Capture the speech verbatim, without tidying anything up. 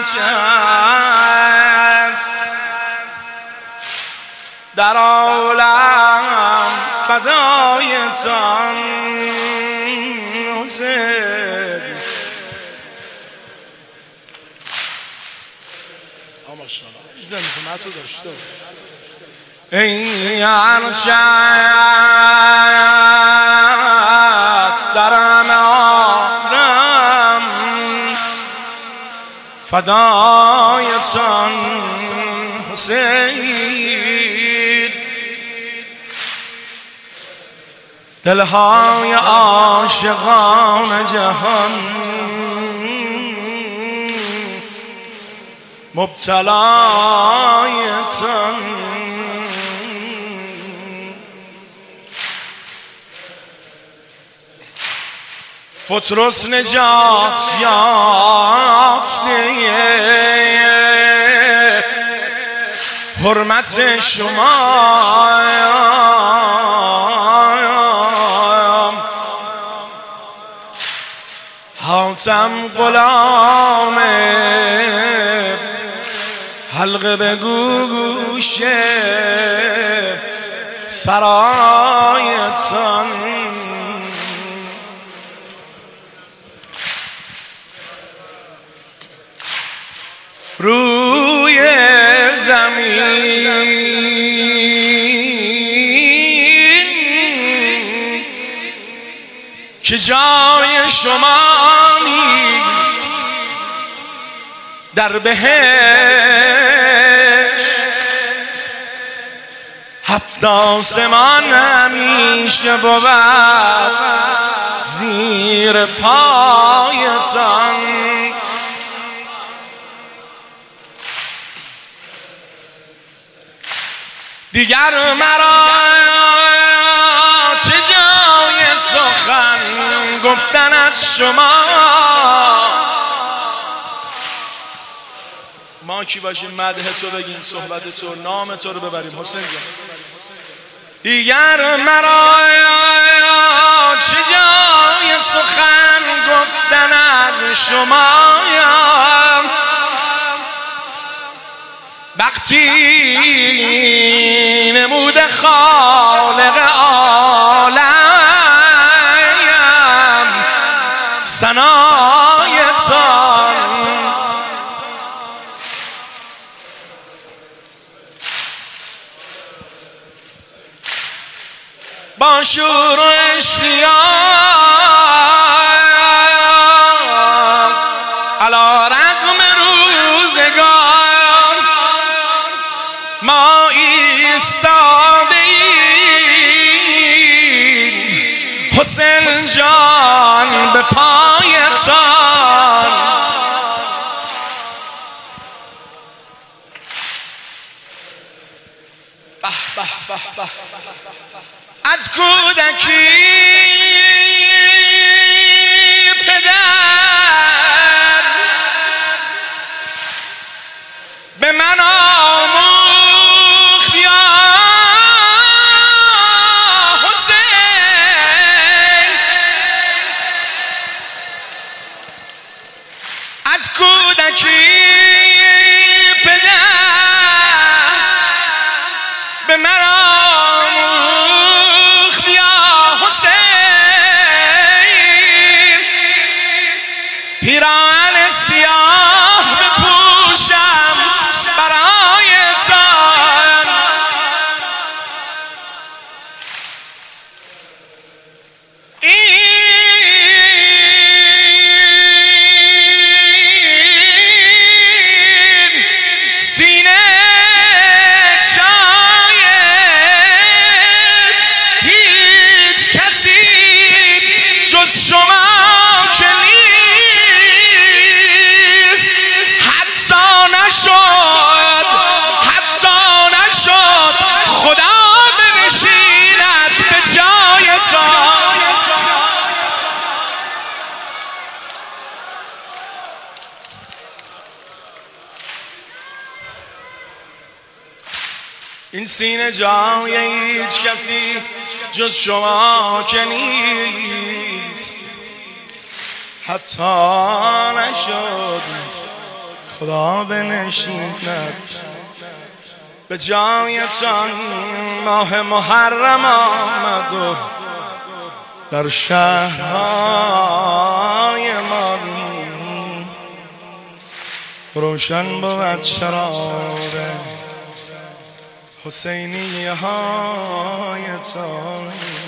است در عالم فدایتان حسین. زمزمتو داشته ای عرش است در همه عالم فدایتان حسین. دلهای عاشقان جهان مبتلایتان. پطرس نجات یافته حرمت شما حاتم غلام حلقه به گوش سرایتان. روی زمین که جای شما نیست در بهشت هفت آسمان همیشه بود زیر پایتان. دیگر مرا چه جای سخن گفتن از شما. ما کی باشیم مدح تو بگیم، صحبت تو، نام تو رو ببریم حسین جان. دیگر مرا چه جای سخن گفتن از شما. وقتی نمود خالق عالم ثنایتان. با شور و اشتیاق علی رغم روزگار ما ایستاده ایم حسین جان به پایتان. به به به به از کودکی پدر به من آموخت یا حسین. از کودکی پدر به من آموخت یا حسین. پیراهن سیاه بپوشم برایتان. این سینه جای هیچ کسی جز شما که نیست. حتی نشد حتی نشد خدا بنشیند به جایتان. این سینه جای هیچ کسی جز شما که نیست. حتی نشد خدا بنشیند به جایتان. ماه محرم آمد و در شهرهای ما روشن بود چراغ حسینیه هایتان.